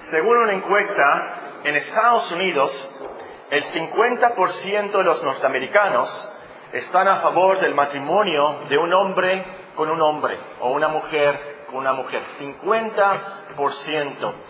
Según una encuesta, en Estados Unidos, el 50% de los norteamericanos están a favor del matrimonio de un hombre con un hombre o una mujer con una mujer. 50%.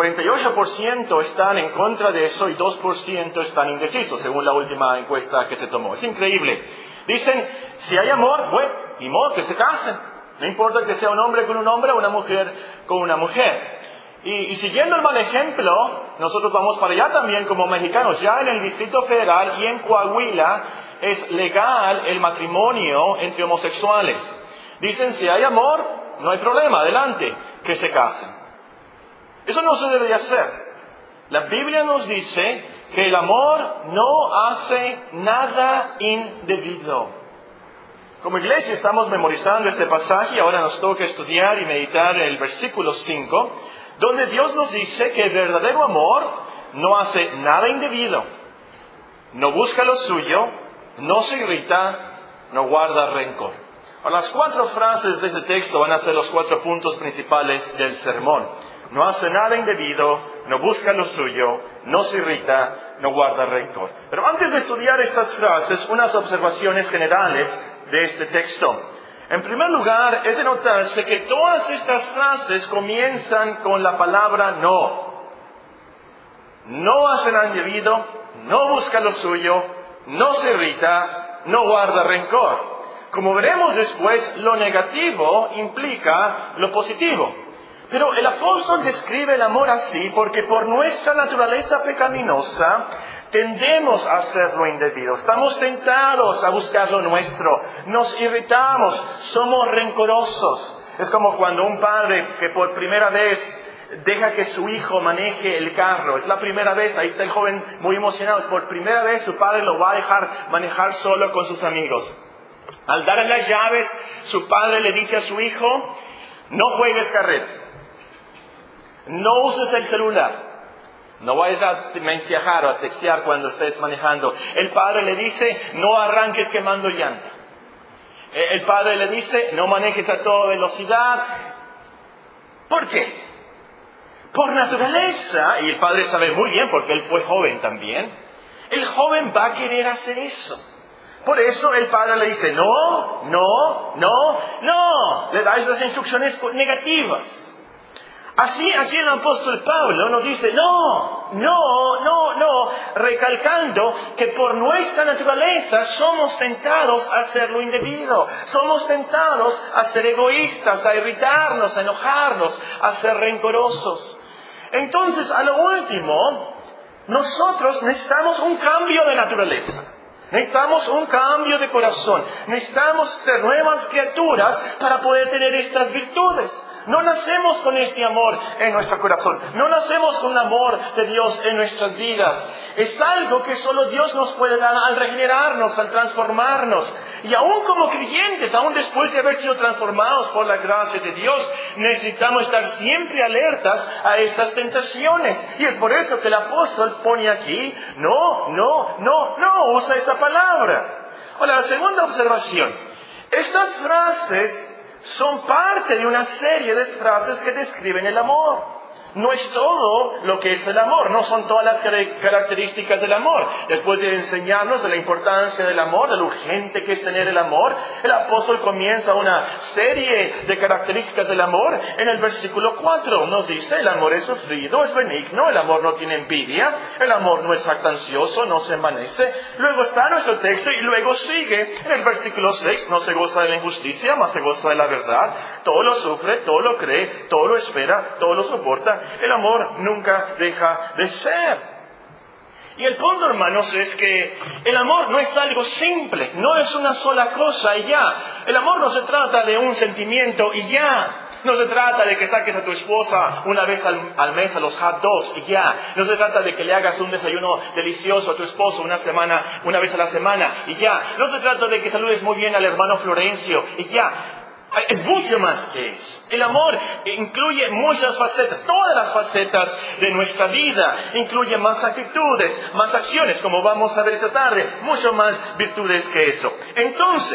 48% están en contra de eso y 2% están indecisos, según la última encuesta que se tomó. Es increíble. Dicen, si hay amor, bueno, ni modo que se casen. No importa que sea un hombre con un hombre o una mujer con una mujer. Y siguiendo el mal ejemplo, nosotros vamos para allá también como mexicanos. Ya en el Distrito Federal y en Coahuila es legal el matrimonio entre homosexuales. Dicen, si hay amor, no hay problema, adelante, que se casen. Eso no se debería hacer. La Biblia nos dice que el amor no hace nada indebido. Como iglesia estamos memorizando este pasaje y ahora nos toca estudiar y meditar el versículo 5, donde Dios nos dice que el verdadero amor no hace nada indebido, no busca lo suyo, no se irrita, no guarda rencor. Ahora, las 4 frases de este texto van a ser los 4 puntos principales del sermón. No hace nada indebido, no busca lo suyo, no se irrita, no guarda rencor. Pero antes de estudiar estas frases, unas observaciones generales de este texto. En primer lugar, es de notarse que todas estas frases comienzan con la palabra no. No hace nada indebido, no busca lo suyo, no se irrita, no guarda rencor. Como veremos después, lo negativo implica lo positivo. Pero el apóstol describe el amor así porque por nuestra naturaleza pecaminosa tendemos a hacer lo indebido. Estamos tentados a buscar lo nuestro. Nos irritamos, somos rencorosos. Es como cuando un padre que por primera vez deja que su hijo maneje el carro. Es la primera vez, ahí está el joven muy emocionado. Es por primera vez su padre lo va a dejar manejar solo con sus amigos. Al darle las llaves, su padre le dice a su hijo, no juegues carreras. No uses el celular. No vayas a mensajear o a textear cuando estés manejando. El padre le dice, no arranques quemando llanta. El padre le dice, no manejes a toda velocidad. ¿Por qué? Por naturaleza, y el padre sabe muy bien porque él fue joven también, el joven va a querer hacer eso. Por eso el padre le dice, no. Le da esas instrucciones negativas. Así el apóstol Pablo nos dice, no, recalcando que por nuestra naturaleza somos tentados a hacer lo indebido, somos tentados a ser egoístas, a irritarnos, a enojarnos, a ser rencorosos. Entonces, a lo último, nosotros necesitamos un cambio de naturaleza. Necesitamos un cambio de corazón. Necesitamos ser nuevas criaturas para poder tener estas virtudes. No nacemos con este amor en nuestro corazón. No nacemos con un amor de Dios en nuestras vidas. Es algo que solo Dios nos puede dar al regenerarnos, al transformarnos. Y aún como creyentes, aún después de haber sido transformados por la gracia de Dios, necesitamos estar siempre alertas a estas tentaciones. Y es por eso que el apóstol pone aquí, no usa esa palabra. Ahora, la segunda observación. Estas frases son parte de una serie de frases que describen el amor. No es todo lo que es el amor, no son todas las características del amor. Después de enseñarnos de la importancia del amor, de lo urgente que es tener el amor, el apóstol comienza una serie de características del amor. En el versículo 4 nos dice, el amor es sufrido, es benigno, el amor no tiene envidia, el amor no es jactancioso, no se envanece. Luego está nuestro texto y luego sigue en el versículo 6, no se goza de la injusticia, mas se goza de la verdad. Todo lo sufre, todo lo cree, todo lo espera, todo lo soporta. El amor nunca deja de ser. Y el punto, hermanos, es que el amor no es algo simple, no es una sola cosa y ya. El amor no se trata de un sentimiento y ya. No se trata de que saques a tu esposa una vez al mes a los hot dogs y ya. No se trata de que le hagas un desayuno delicioso a tu esposo una vez a la semana y ya. No se trata de que saludes muy bien al hermano Florencio y ya. Es mucho más que eso. El amor incluye muchas facetas, todas las facetas de nuestra vida. Incluye más actitudes, más acciones, como vamos a ver esta tarde. Mucho más virtudes que eso. Entonces,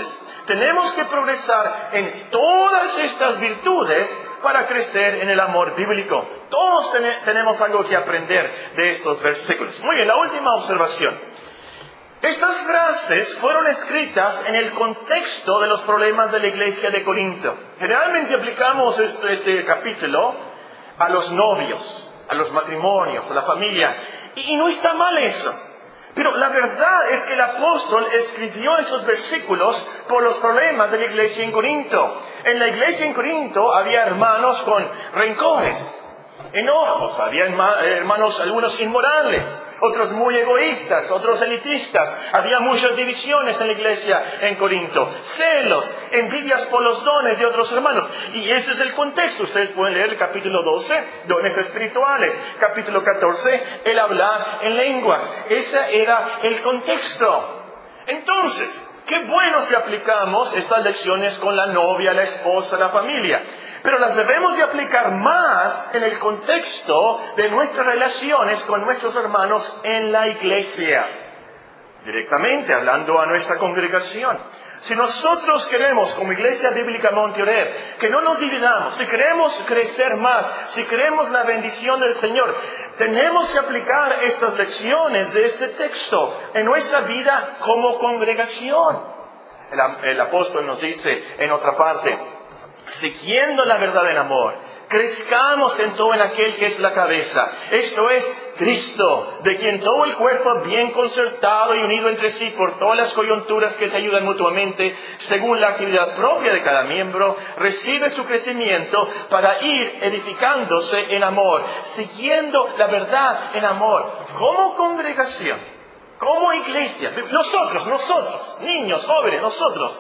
Tenemos que progresar en todas estas virtudes para crecer en el amor bíblico. Todos tenemos algo que aprender de estos versículos. Muy bien, la última observación. Estas frases fueron escritas en el contexto de los problemas de la iglesia de Corinto. Generalmente aplicamos este capítulo a los novios, a los matrimonios, a la familia. Y no está mal eso. Pero la verdad es que el apóstol escribió esos versículos por los problemas de la iglesia en Corinto. En la iglesia en Corinto había hermanos con rencores, enojos, había hermanos algunos inmorales, otros muy egoístas, otros elitistas. Había muchas divisiones en la iglesia en Corinto. Celos, envidias por los dones de otros hermanos. Y ese es el contexto. Ustedes pueden leer el capítulo 12, dones espirituales. Capítulo 14, el hablar en lenguas. Ese era el contexto. Entonces, qué bueno si aplicamos estas lecciones con la novia, la esposa, la familia. Pero las debemos de aplicar más en el contexto de nuestras relaciones con nuestros hermanos en la iglesia. Directamente hablando a nuestra congregación. Si nosotros queremos, como Iglesia Bíblica Monte Oreb, que no nos dividamos, si queremos crecer más, si queremos la bendición del Señor, tenemos que aplicar estas lecciones de este texto en nuestra vida como congregación. El apóstol nos dice en otra parte, siguiendo la verdad en amor, crezcamos en todo en aquel que es la cabeza, esto es Cristo, de quien todo el cuerpo bien concertado y unido entre sí por todas las coyunturas que se ayudan mutuamente, según la actividad propia de cada miembro, recibe su crecimiento para ir edificándose en amor, siguiendo la verdad en amor, como congregación, como iglesia, nosotros, niños, jóvenes, nosotros.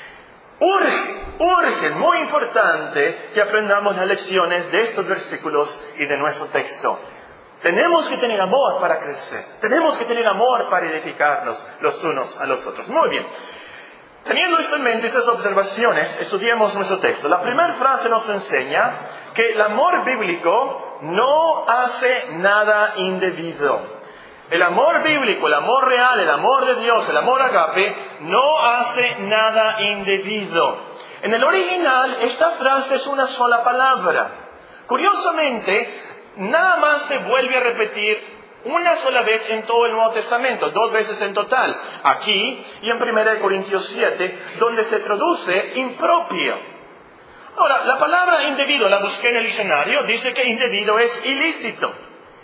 Urge, muy importante que aprendamos las lecciones de estos versículos y de nuestro texto. Tenemos que tener amor para crecer. Tenemos que tener amor para edificarnos los unos a los otros. Muy bien. Teniendo esto en mente, estas observaciones, estudiemos nuestro texto. La primera frase nos enseña que el amor bíblico no hace nada indebido. El amor bíblico, el amor real, el amor de Dios, el amor agape, no hace nada indebido. En el original, esta frase es una sola palabra. Curiosamente, nada más se vuelve a repetir una sola vez en todo el Nuevo Testamento, 2 veces en total. Aquí y en 1 Corintios 7, donde se traduce impropio. Ahora, la palabra indebido la busqué en el diccionario, dice que indebido es ilícito,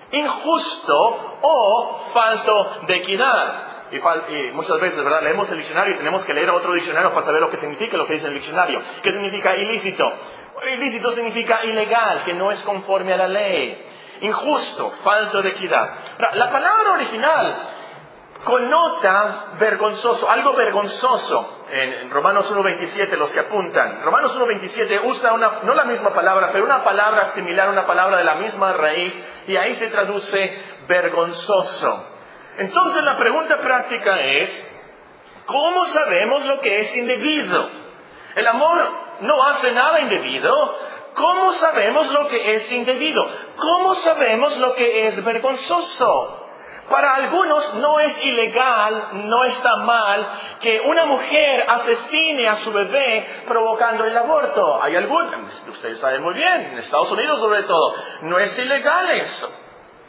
injusto o falto de equidad. Y muchas veces, ¿verdad?, leemos el diccionario y tenemos que leer otro diccionario para saber lo que significa lo que dice el diccionario. ¿Qué significa ilícito? Ilícito significa ilegal, que no es conforme a la ley. Injusto, falto de equidad. La palabra original connota vergonzoso, algo vergonzoso. En Romanos 1.27, los que apuntan, Romanos 1.27 usa no la misma palabra, pero una palabra similar, una palabra de la misma raíz, y ahí se traduce vergonzoso. Entonces la pregunta práctica es, ¿cómo sabemos lo que es indebido? El amor no hace nada indebido. ¿Cómo sabemos lo que es indebido? ¿Cómo sabemos lo que es vergonzoso? Para algunos no es ilegal, no está mal que una mujer asesine a su bebé provocando el aborto. Hay algunos, ustedes saben muy bien, en Estados Unidos sobre todo, no es ilegal eso.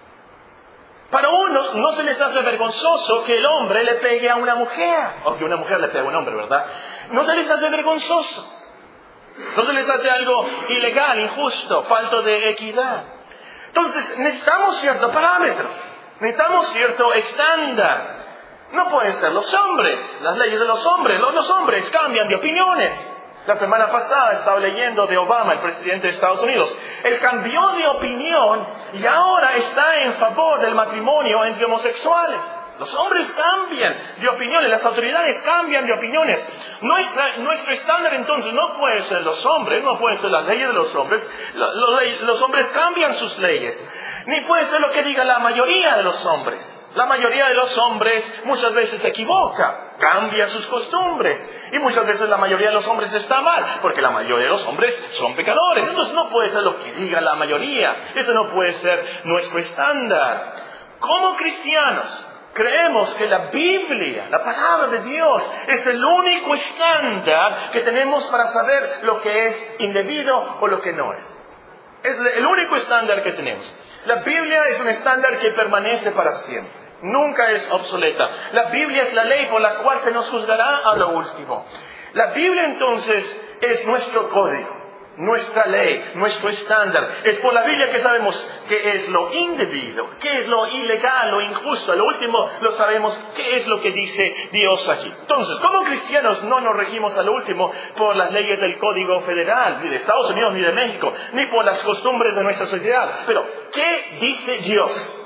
Para unos no se les hace vergonzoso que el hombre le pegue a una mujer, o que una mujer le pegue a un hombre, ¿verdad? No se les hace vergonzoso. No se les hace algo ilegal, injusto, falto de equidad. Entonces, necesitamos cierto parámetro, necesitamos cierto estándar. No pueden ser los hombres, las leyes de los hombres. Los hombres cambian de opiniones. La semana pasada estaba leyendo de Obama, el presidente de Estados Unidos. Él cambió de opinión y ahora está en favor del matrimonio entre homosexuales. Los hombres cambian de opiniones, las autoridades cambian de opiniones. Nuestro estándar entonces no puede ser los hombres, no puede ser las leyes de los hombres. Los hombres cambian sus leyes. Ni puede ser lo que diga la mayoría de los hombres. La mayoría de los hombres muchas veces se equivoca, cambia sus costumbres. Y muchas veces la mayoría de los hombres está mal, porque la mayoría de los hombres son pecadores. Entonces no puede ser lo que diga la mayoría. Eso no puede ser nuestro estándar. Como cristianos, Creemos que la Biblia, la palabra de Dios, es el único estándar que tenemos para saber lo que es indebido o lo que no es. Es el único estándar que tenemos. La Biblia es un estándar que permanece para siempre. Nunca es obsoleta. La Biblia es la ley por la cual se nos juzgará a lo último. La Biblia entonces es nuestro código, nuestra ley, nuestro estándar. Es por la Biblia que sabemos qué es lo indebido, qué es lo ilegal, lo injusto. A lo último lo sabemos qué es lo que dice Dios aquí. Entonces, como cristianos no nos regimos a lo último por las leyes del Código Federal, ni de Estados Unidos ni de México, ni por las costumbres de nuestra sociedad. Pero, ¿qué dice Dios?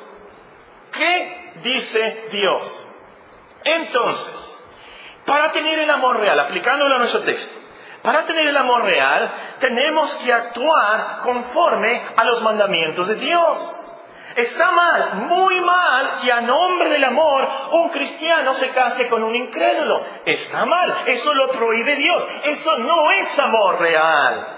¿Qué dice Dios? Entonces, para tener el amor real, aplicándolo a nuestro texto, para tener el amor real, tenemos que actuar conforme a los mandamientos de Dios. Está mal, muy mal, que a nombre del amor un cristiano se case con un incrédulo. Está mal, eso lo prohíbe Dios. Eso no es amor real.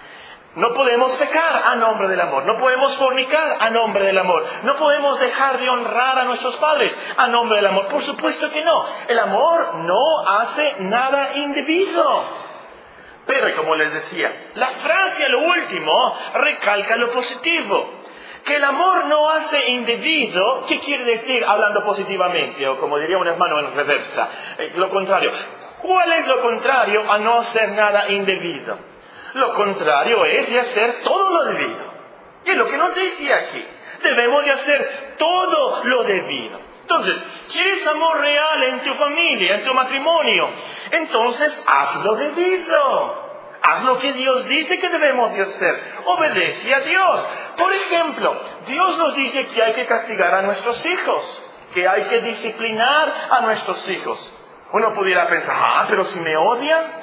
No podemos pecar a nombre del amor. No podemos fornicar a nombre del amor. No podemos dejar de honrar a nuestros padres a nombre del amor. Por supuesto que no. El amor no hace nada indebido. Pero, como les decía, la frase a lo último recalca lo positivo. Que el amor no hace indebido, ¿qué quiere decir hablando positivamente? O como diría un hermano en reversa, lo contrario. ¿Cuál es lo contrario a no hacer nada indebido? Lo contrario es de hacer todo lo debido. Y es lo que nos dice aquí. Debemos de hacer todo lo debido. Entonces, ¿quieres amor real en tu familia, en tu matrimonio? Entonces, haz lo debido. Haz lo que Dios dice que debemos de hacer. Obedece a Dios. Por ejemplo, Dios nos dice que hay que castigar a nuestros hijos, que hay que disciplinar a nuestros hijos. Uno pudiera pensar, pero si me odian,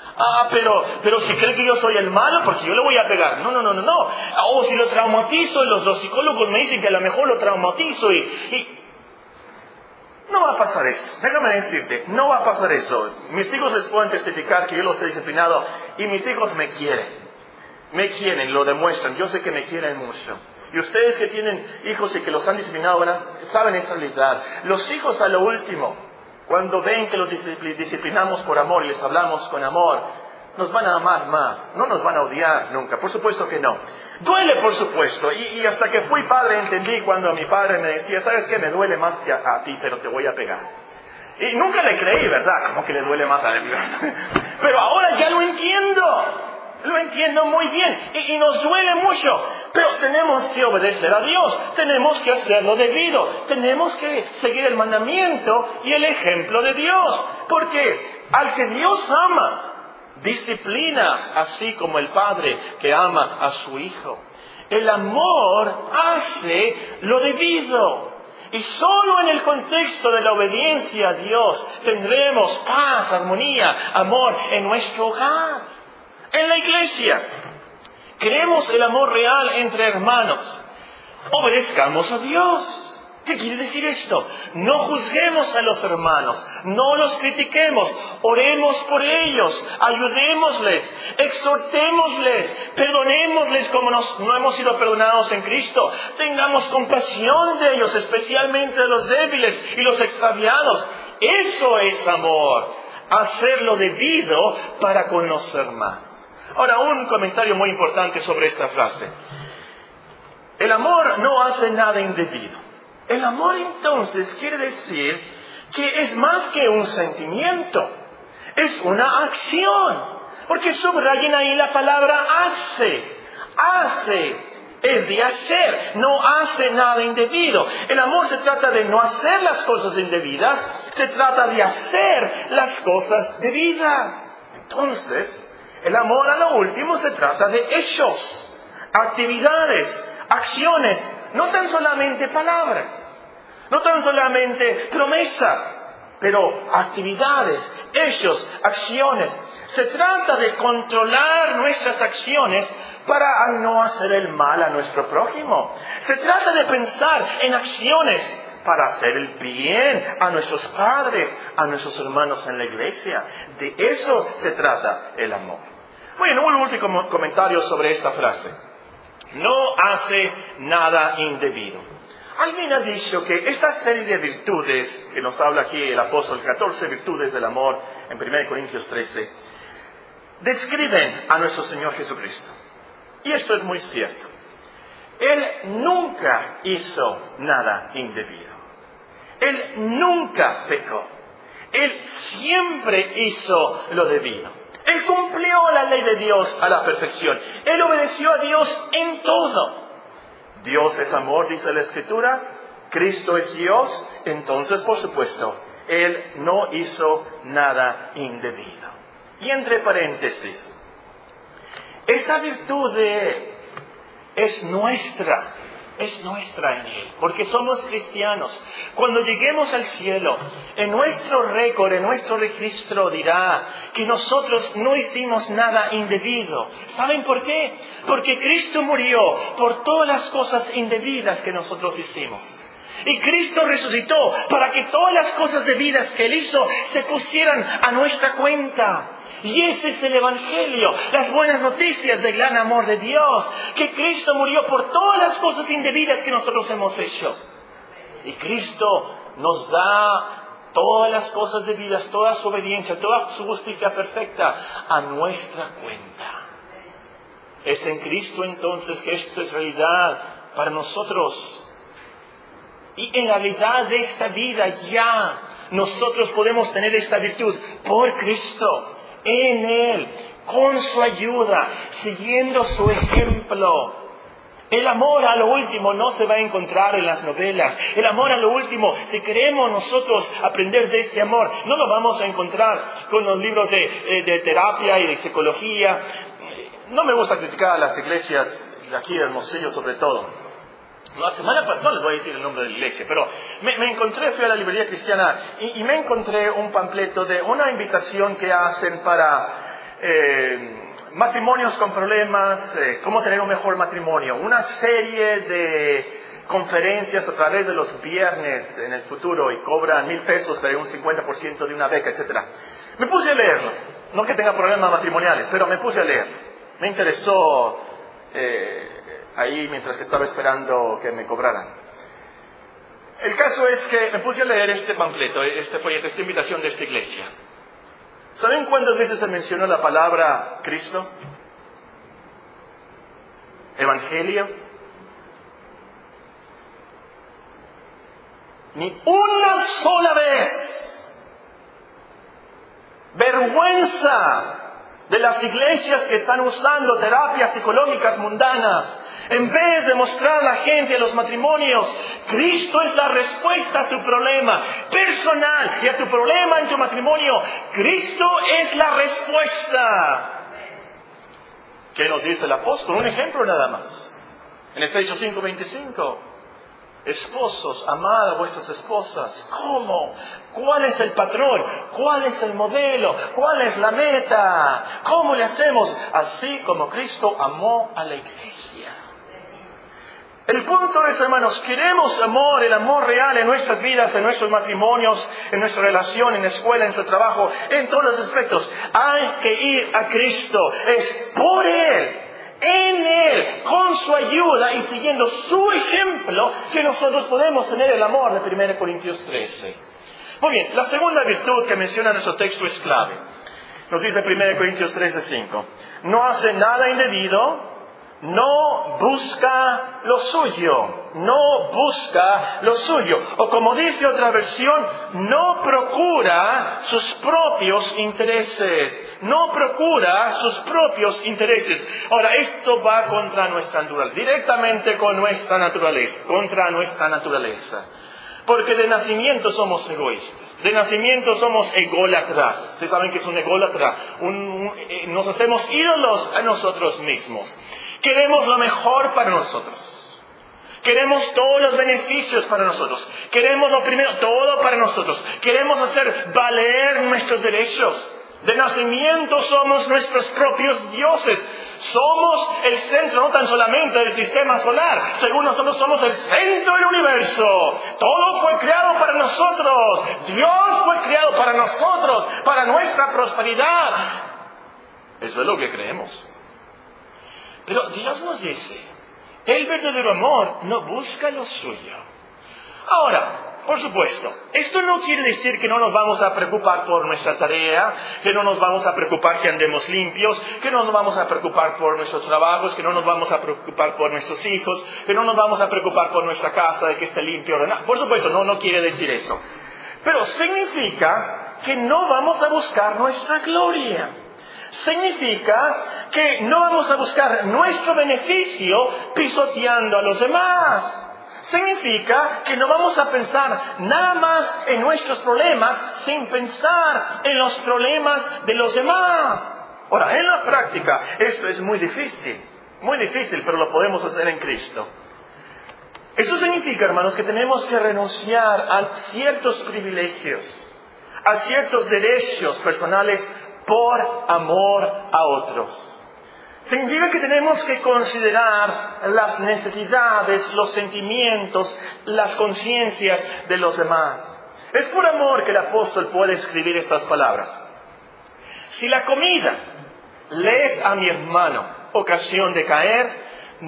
pero si cree que yo soy el malo, porque yo le voy a pegar. No. O si lo traumatizo, los psicólogos me dicen que a lo mejor lo traumatizo y no va a pasar eso. Déjame decirte, no va a pasar eso. Mis hijos les pueden testificar que yo los he disciplinado y mis hijos me quieren. Me quieren, lo demuestran. Yo sé que me quieren mucho. Y ustedes que tienen hijos y que los han disciplinado, saben esta realidad. Los hijos a lo último, cuando ven que los disciplinamos por amor y les hablamos con amor, nos van a amar más. No nos van a odiar nunca. Por supuesto que no. Duele, por supuesto. Y hasta que fui padre entendí cuando mi padre me decía, ¿sabes qué? Me duele más que a ti, pero te voy a pegar. Y nunca le creí, ¿verdad? Como que le duele más a él. Pero ahora ya lo entiendo. Lo entiendo muy bien. Y nos duele mucho. Pero tenemos que obedecer a Dios. Tenemos que hacerlo debido. Tenemos que seguir el mandamiento y el ejemplo de Dios. Porque al que Dios ama, disciplina así como el padre que ama a su hijo. El amor hace lo debido. Y solo en el contexto de la obediencia a Dios tendremos paz, armonía, amor en nuestro hogar. En la iglesia, queremos el amor real entre hermanos. Obedezcamos a Dios. ¿Qué quiere decir esto? No juzguemos a los hermanos, no los critiquemos, oremos por ellos, ayudémosles, exhortémosles, perdonémosles como no hemos sido perdonados en Cristo. Tengamos compasión de ellos, especialmente de los débiles y los extraviados. Eso es amor, hacerlo debido para conocer más. Ahora, un comentario muy importante sobre esta frase. El amor no hace nada indebido. El amor entonces quiere decir que es más que un sentimiento, es una acción. Porque subrayen ahí la palabra hace. Hace es de hacer, no hace nada indebido. El amor se trata de no hacer las cosas indebidas, se trata de hacer las cosas debidas. Entonces, el amor a lo último se trata de hechos, actividades, acciones. No tan solamente palabras, no tan solamente promesas, pero actividades, hechos, acciones. Se trata de controlar nuestras acciones para no hacer el mal a nuestro prójimo. Se trata de pensar en acciones para hacer el bien a nuestros padres, a nuestros hermanos en la iglesia. De eso se trata el amor. Bueno, un último comentario sobre esta frase. No hace nada indebido. Alguien ha dicho que esta serie de virtudes que nos habla aquí el apóstol, 14 virtudes del amor en 1 Corintios 13, describen a nuestro Señor Jesucristo. Y esto es muy cierto. Él nunca hizo nada indebido. Él nunca pecó. Él siempre hizo lo debido. Él cumplió la ley de Dios a la perfección. Él obedeció a Dios en todo. Dios es amor, dice la Escritura. Cristo es Dios. Entonces, por supuesto, Él no hizo nada indebido. Y entre paréntesis, esta virtud es nuestra en Él, porque somos cristianos. Cuando lleguemos al cielo, en nuestro récord, en nuestro registro dirá que nosotros no hicimos nada indebido. ¿Saben por qué? Porque Cristo murió por todas las cosas indebidas que nosotros hicimos. Y Cristo resucitó para que todas las cosas debidas que Él hizo se pusieran a nuestra cuenta. Y este es el Evangelio, las buenas noticias del gran amor de Dios, que Cristo murió por todas las cosas indebidas que nosotros hemos hecho. Y Cristo nos da todas las cosas debidas, toda su obediencia, toda su justicia perfecta a nuestra cuenta. Es en Cristo entonces que esto es realidad para nosotros. Y en la realidad de esta vida ya nosotros podemos tener esta virtud por Cristo. En Él, con su ayuda, siguiendo su ejemplo. El amor a lo último no se va a encontrar en las novelas. El amor a lo último, si queremos nosotros aprender de este amor, no lo vamos a encontrar con los libros de terapia y de psicología. No me gusta criticar a las iglesias de aquí de Hermosillo sobre todo. La semana pasada, no les voy a decir el nombre de la iglesia, pero fui a la librería cristiana y me encontré un panfleto de una invitación que hacen para matrimonios con problemas, cómo tener un mejor matrimonio. Una serie de conferencias a través de los viernes en el futuro y cobran $1,000 para un 50% de una beca, etc. Me puse a leerlo, no que tenga problemas matrimoniales, pero me puse a leer. Me interesó ahí mientras que estaba esperando que me cobraran. El caso es que me puse a leer este panfleto, este folleto, esta invitación de esta iglesia. ¿Saben cuántas veces se mencionó la palabra Cristo? Evangelio. Ni una sola vez. Vergüenza de las iglesias que están usando terapias psicológicas mundanas. En vez de mostrar a la gente, a los matrimonios, Cristo es la respuesta a tu problema personal y a tu problema en tu matrimonio. Cristo es la respuesta. ¿Qué nos dice el apóstol? Un ejemplo nada más. En Efesios 5:25. Esposos, amad a vuestras esposas. ¿Cómo? ¿Cuál es el patrón? ¿Cuál es el modelo? ¿Cuál es la meta? ¿Cómo le hacemos? Así como Cristo amó a la iglesia. El punto es, hermanos, queremos amor, el amor real en nuestras vidas, en nuestros matrimonios, en nuestra relación, en la escuela, en nuestro trabajo, en todos los aspectos. Hay que ir a Cristo. Es por Él, en Él, con su ayuda y siguiendo su ejemplo, que nosotros podemos tener el amor de 1 Corintios 13. Muy bien, la segunda virtud que menciona nuestro texto es clave. Nos dice 1 Corintios 13:5. No hace nada indebido. No busca lo suyo, no busca lo suyo. O como dice otra versión, no procura sus propios intereses. No procura sus propios intereses. Ahora, esto va contra nuestra naturaleza, directamente con nuestra naturaleza, contra nuestra naturaleza. Porque de nacimiento somos egoístas. De nacimiento somos ególatras. ¿Ustedes saben que es un ególatra? Nos hacemos ídolos a nosotros mismos. Queremos lo mejor para nosotros. Queremos todos los beneficios para nosotros. Queremos lo primero, todo para nosotros. Queremos hacer valer nuestros derechos. De nacimiento somos nuestros propios dioses. Somos el centro no tan solamente del sistema solar. Según nosotros somos el centro del universo. Todo fue creado para nosotros. Dios fue creado para nosotros, para nuestra prosperidad. Eso es lo que creemos. Pero Dios nos dice, el verdadero amor no busca lo suyo. Ahora, por supuesto, esto no quiere decir que no nos vamos a preocupar por nuestra tarea, que no nos vamos a preocupar que andemos limpios, que no nos vamos a preocupar por nuestros trabajos, que no nos vamos a preocupar por nuestros hijos, que no nos vamos a preocupar por nuestra casa, de que esté limpio. Por supuesto, no quiere decir eso. Pero significa que no vamos a buscar nuestra gloria. Significa que no vamos a buscar nuestro beneficio pisoteando a los demás. Significa que no vamos a pensar nada más en nuestros problemas sin pensar en los problemas de los demás. Ahora, en la práctica, esto es muy difícil, pero lo podemos hacer en Cristo. Eso significa, hermanos, que tenemos que renunciar a ciertos privilegios, a ciertos derechos personales por amor a otros. Significa que tenemos que considerar las necesidades, los sentimientos, las conciencias de los demás. Es por amor que el apóstol puede escribir estas palabras. Si la comida le es a mi hermano ocasión de caer,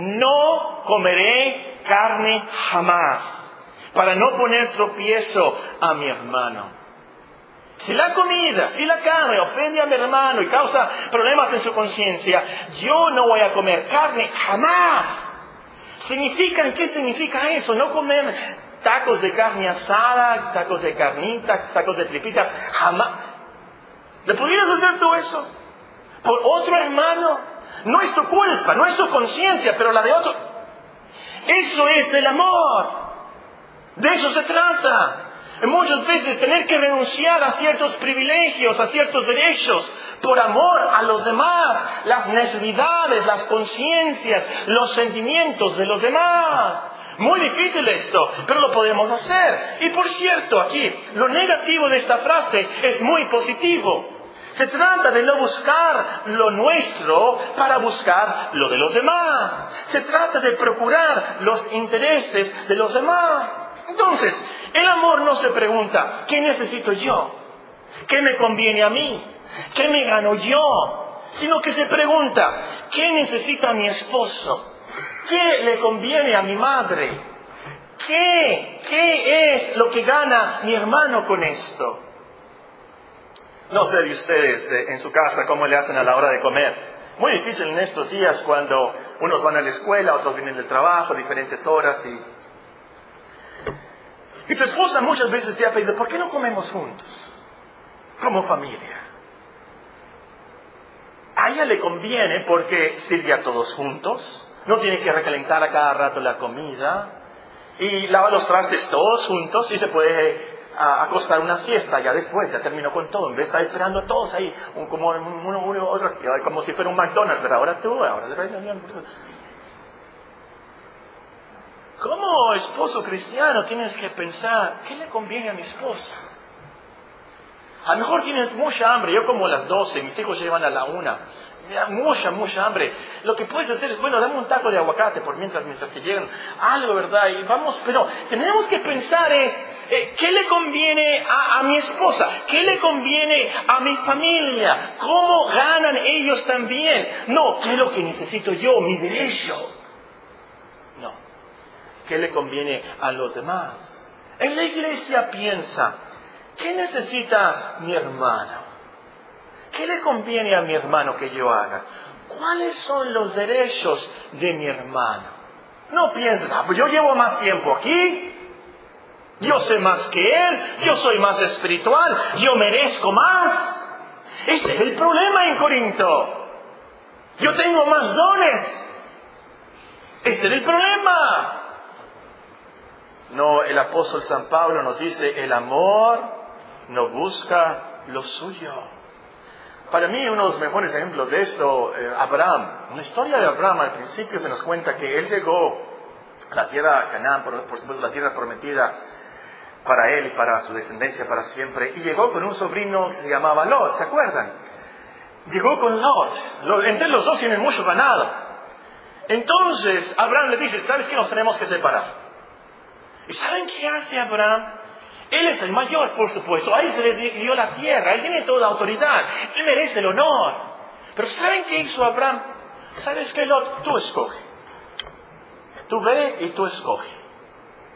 no comeré carne jamás, para no poner tropiezo a mi hermano. Si la comida, si la carne ofende a mi hermano y causa problemas en su conciencia, yo no voy a comer carne jamás. ¿Qué significa eso? No comer tacos de carne asada, tacos de carnitas, tacos de tripitas, jamás. ¿Le pudieras hacer tú eso? ¿Por otro hermano? No es tu culpa, no es tu conciencia, pero la de otro. Eso es el amor. De eso se trata. Muchas veces tener que renunciar a ciertos privilegios, a ciertos derechos, por amor a los demás, las necesidades, las conciencias, los sentimientos de los demás. Muy difícil esto, pero lo podemos hacer. Y por cierto, aquí, lo negativo de esta frase es muy positivo. Se trata de no buscar lo nuestro para buscar lo de los demás. Se trata de procurar los intereses de los demás. Entonces, el amor no se pregunta, ¿qué necesito yo? ¿Qué me conviene a mí? ¿Qué me gano yo? Sino que se pregunta, ¿qué necesita mi esposo? ¿Qué le conviene a mi madre? ¿Qué es lo que gana mi hermano con esto? No sé de ustedes en su casa cómo le hacen a la hora de comer. Muy difícil en estos días cuando unos van a la escuela, otros vienen del trabajo, diferentes horas y tu esposa muchas veces te ha pedido, ¿por qué no comemos juntos? Como familia. A ella le conviene porque sirve a todos juntos, no tiene que recalentar a cada rato la comida, y lava los trastes todos juntos y se puede acostar una siesta ya después, ya terminó con todo, en vez de estar esperando a todos ahí, como uno otro, como si fuera un McDonald's, pero ahora tú, Como esposo cristiano tienes que pensar, ¿qué le conviene a mi esposa? A lo mejor tienes mucha hambre, yo como a las 12, mis hijos llevan a la 1, mucha hambre. Lo que puedes hacer es, bueno, dame un taco de aguacate por mientras que llegan algo, ¿verdad? Y vamos, pero tenemos que pensar ¿qué le conviene a mi esposa? ¿Qué le conviene a mi familia? ¿Cómo ganan ellos también? No, ¿qué es lo que necesito yo? Mi derecho. No. ¿Qué le conviene a los demás? En la iglesia piensa, ¿qué necesita mi hermano? ¿Qué le conviene a mi hermano que yo haga? ¿Cuáles son los derechos de mi hermano? No pienses, pues yo llevo más tiempo aquí, yo sé más que él, yo soy más espiritual, yo merezco más. Ese es el problema en Corinto. Yo tengo más dones. Ese es el problema. No, el apóstol San Pablo nos dice, el amor no busca lo suyo. Para mí, uno de los mejores ejemplos de esto, Abraham. En la historia de Abraham, al principio se nos cuenta que él llegó a la tierra de Canaán, por supuesto la tierra prometida para él y para su descendencia para siempre. Y llegó con un sobrino que se llamaba Lot, ¿se acuerdan? Llegó con Lot. Entre los dos tienen mucho ganado. Entonces, Abraham le dice, ¿sabes qué? Nos tenemos que separar. ¿Y saben qué hace Abraham? Él es el mayor, por supuesto. A él se le dio la tierra. Él tiene toda la autoridad. Él merece el honor. Pero ¿saben qué hizo Abraham? ¿Sabes qué, Lot? Tú escoge. Tú ve y tú escoge.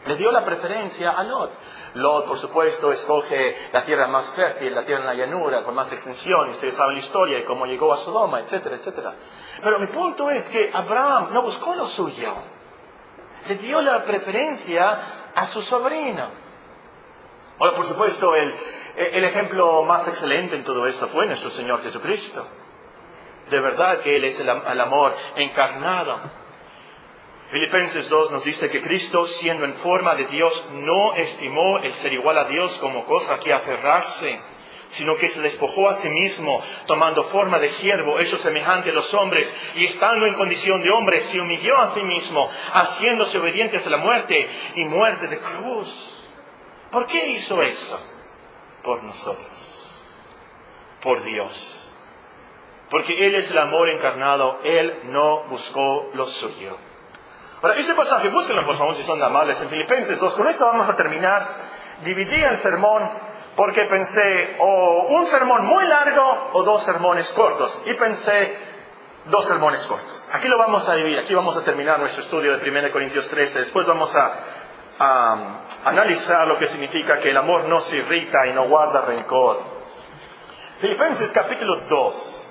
Le dio la preferencia a Lot. Lot, por supuesto, escoge la tierra más fértil, la tierra en la llanura, con más extensión. Ustedes saben la historia de cómo llegó a Sodoma, etcétera, etcétera. Pero mi punto es que Abraham no buscó lo suyo. Le dio la preferencia a su sobrino. Ahora, por supuesto, el ejemplo más excelente en todo esto fue nuestro Señor Jesucristo. De verdad que Él es el amor encarnado. Filipenses 2 nos dice que Cristo, siendo en forma de Dios, no estimó el ser igual a Dios como cosa a que aferrarse, sino que se despojó a sí mismo, tomando forma de siervo, hecho semejante a los hombres, y estando en condición de hombre, se humilló a sí mismo, haciéndose obediente hasta la muerte, y muerte de cruz. ¿Por qué hizo eso? Por nosotros. Por Dios. Porque Él es el amor encarnado, Él no buscó lo suyo. Ahora, este pasaje, búsquenlo por favor si son amables, en Filipenses 2. Con esto vamos a terminar. Dividí el sermón porque pensé o un sermón muy largo o dos sermones cortos. Y pensé 2 sermones cortos. Aquí lo vamos a dividir. Aquí vamos a terminar nuestro estudio de 1 Corintios 13. Después vamos a analizar lo que significa que el amor no se irrita y no guarda rencor. Filipenses capítulo 2.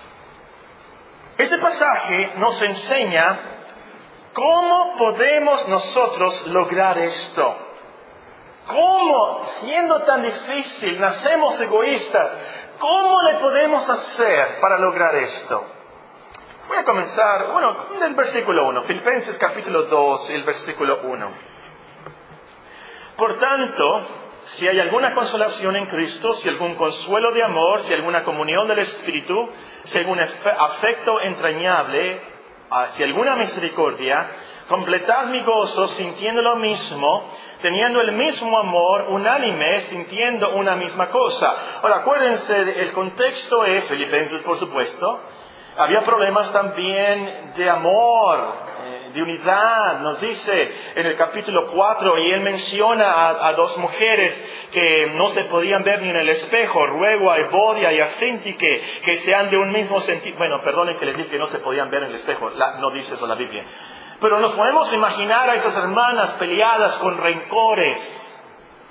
Este pasaje nos enseña ¿cómo podemos nosotros lograr esto? ¿Cómo, siendo tan difícil, nacemos egoístas? ¿Cómo le podemos hacer para lograr esto? Voy a comenzar, con el versículo 1. Filipenses capítulo 2, el versículo 1. Por tanto, si hay alguna consolación en Cristo, si algún consuelo de amor, si alguna comunión del Espíritu, si algún afecto entrañable, si alguna misericordia, completad mi gozo sintiendo lo mismo, teniendo el mismo amor, unánime, sintiendo una misma cosa. Ahora, acuérdense, el contexto es, Filipenses por supuesto, había problemas también de amor, de unidad. Nos dice en el capítulo 4, y él menciona a 2 mujeres que no se podían ver ni en el espejo, Ruego, a Evodia y a Síntique, que sean de un mismo sentido. Bueno, perdonen que les dije que no se podían ver en el espejo, no dice eso la Biblia. Pero nos podemos imaginar a esas hermanas peleadas con rencores,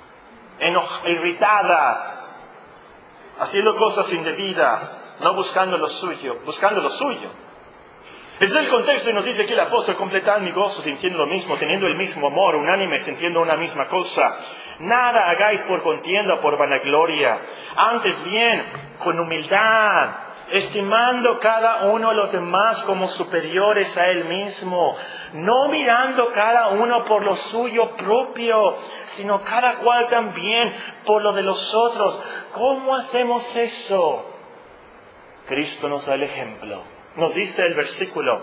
irritadas, haciendo cosas indebidas, no buscando lo suyo, buscando lo suyo. Es el contexto y nos dice que el apóstol completad mi gozo sintiendo lo mismo, teniendo el mismo amor, unánime, sintiendo una misma cosa. Nada hagáis por contienda o por vanagloria, antes bien con humildad, estimando cada uno a los demás como superiores a él mismo, no mirando cada uno por lo suyo propio, sino cada cual también por lo de los otros. ¿Cómo hacemos eso? Cristo nos da el ejemplo. Nos dice el versículo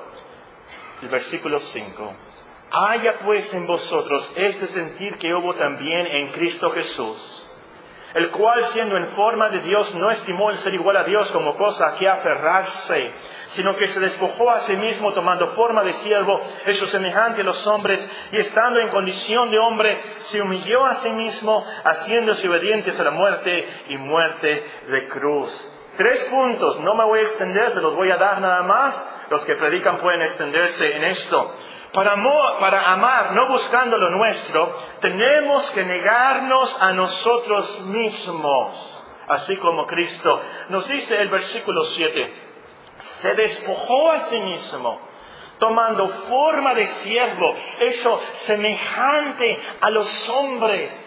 5. Haya pues en vosotros este sentir que hubo también en Cristo Jesús, el cual siendo en forma de Dios no estimó el ser igual a Dios como cosa a que aferrarse, sino que se despojó a sí mismo tomando forma de siervo, hecho semejante a los hombres, y estando en condición de hombre, se humilló a sí mismo, haciéndose obediente hasta la muerte y muerte de cruz. 3 puntos, no me voy a extender, se los voy a dar nada más. Los que predican pueden extenderse en esto. Para amar, no buscando lo nuestro, tenemos que negarnos a nosotros mismos, así como Cristo. Nos dice el versículo 7, se despojó a sí mismo, tomando forma de siervo, hecho semejante a los hombres.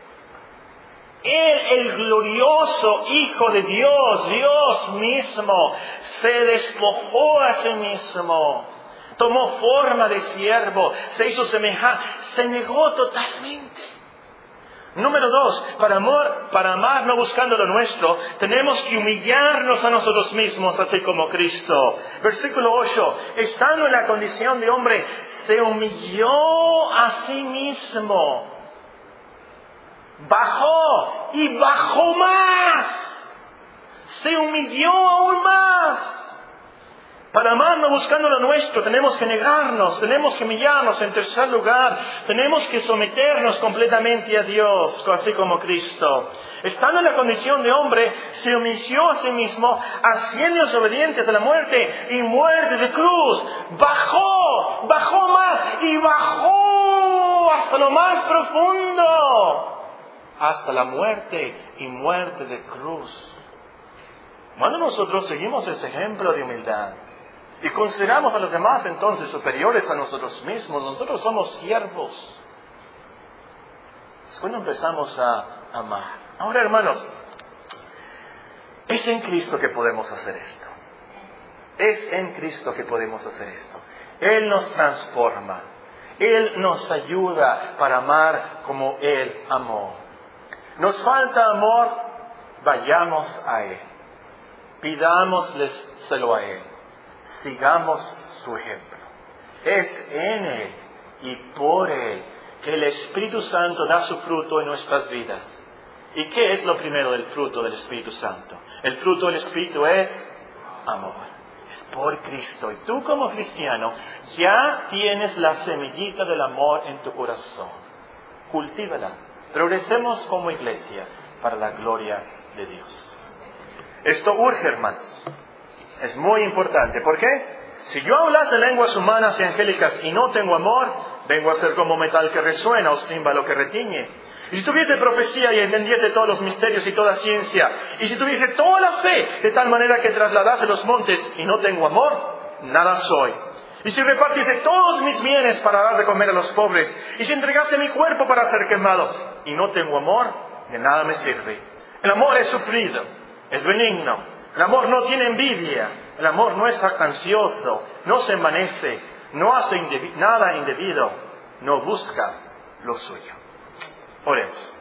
Él, el glorioso Hijo de Dios, Dios mismo, se despojó a sí mismo, tomó forma de siervo, se hizo semejante, se negó totalmente. Número 2, para amar no buscando lo nuestro, tenemos que humillarnos a nosotros mismos, así como Cristo. Versículo 8, estando en la condición de hombre, se humilló a sí mismo. Bajó y bajó más. Se humilló aún más. Para amar no buscando lo nuestro, tenemos que negarnos, tenemos que humillarnos. En tercer lugar, tenemos que someternos completamente a Dios, así como Cristo. Estando en la condición de hombre, se humilló a sí mismo, haciéndose obediente hasta la muerte y muerte de cruz. Bajó más y bajó a hasta lo más profundo, hasta la muerte y muerte de cruz. Cuando nosotros seguimos ese ejemplo de humildad y consideramos a los demás entonces superiores a nosotros mismos, nosotros somos siervos. Es cuando empezamos a amar. Ahora, hermanos, es en Cristo que podemos hacer esto. Es en Cristo que podemos hacer esto. Él nos transforma. Él nos ayuda para amar como Él amó. Nos falta amor, vayamos a Él. Pidámosleselo a Él. Sigamos su ejemplo. Es en Él y por Él que el Espíritu Santo da su fruto en nuestras vidas. ¿Y qué es lo primero del fruto del Espíritu Santo? El fruto del Espíritu es amor. Es por Cristo. Y tú como cristiano ya tienes la semillita del amor en tu corazón. Cultívala. Progresemos como iglesia para la gloria de Dios. Esto urge, hermanos. Es muy importante. ¿Por qué? Si yo hablase lenguas humanas y angélicas y no tengo amor, vengo a ser como metal que resuena o címbalo que retiñe. Y si tuviese profecía y entendiese todos los misterios y toda ciencia, y si tuviese toda la fe de tal manera que trasladase los montes y no tengo amor, nada soy. Y si repartiese todos mis bienes para dar de comer a los pobres, y si entregase mi cuerpo para ser quemado, y no tengo amor, de nada me sirve. El amor es sufrido, es benigno. El amor no tiene envidia. El amor no es jactancioso, no se envanece, no hace nada indebido, no busca lo suyo. Oremos.